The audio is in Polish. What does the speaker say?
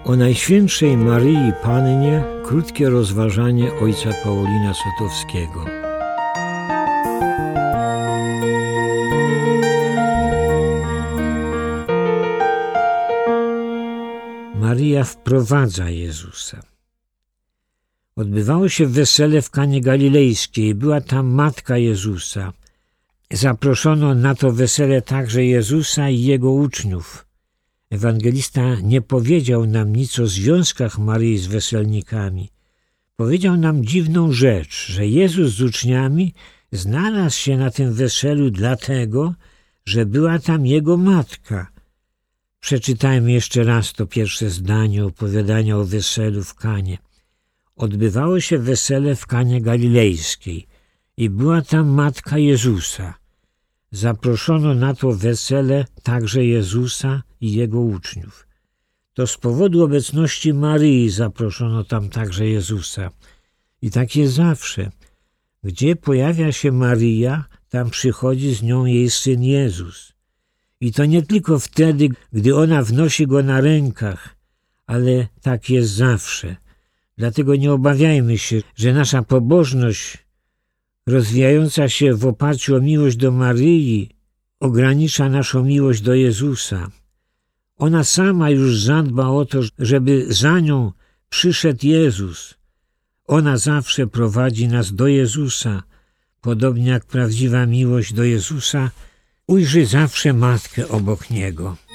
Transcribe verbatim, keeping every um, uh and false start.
O Najświętszej Maryi Pannie krótkie rozważanie ojca Paulina Sotowskiego. Maryja wprowadza Jezusa. Odbywało się wesele w Kanie Galilejskiej. Była tam matka Jezusa. Zaproszono na to wesele także Jezusa i jego uczniów. Ewangelista nie powiedział nam nic o związkach Maryi z weselnikami. Powiedział nam dziwną rzecz, że Jezus z uczniami znalazł się na tym weselu dlatego, że była tam jego matka. Przeczytajmy jeszcze raz to pierwsze zdanie opowiadania o weselu w Kanie. Odbywało się wesele w Kanie Galilejskiej i była tam matka Jezusa. Zaproszono na to wesele także Jezusa i jego uczniów. To z powodu obecności Maryi zaproszono tam także Jezusa. I tak jest zawsze. Gdzie pojawia się Maryja, tam przychodzi z nią jej Syn Jezus. I to nie tylko wtedy, gdy ona wnosi Go na rękach, ale tak jest zawsze. Dlatego nie obawiajmy się, że nasza pobożność rozwijająca się w oparciu o miłość do Maryi ogranicza naszą miłość do Jezusa. Ona sama już zadba o to, żeby za nią przyszedł Jezus. Ona zawsze prowadzi nas do Jezusa, podobnie jak prawdziwa miłość do Jezusa ujrzy zawsze matkę obok Niego.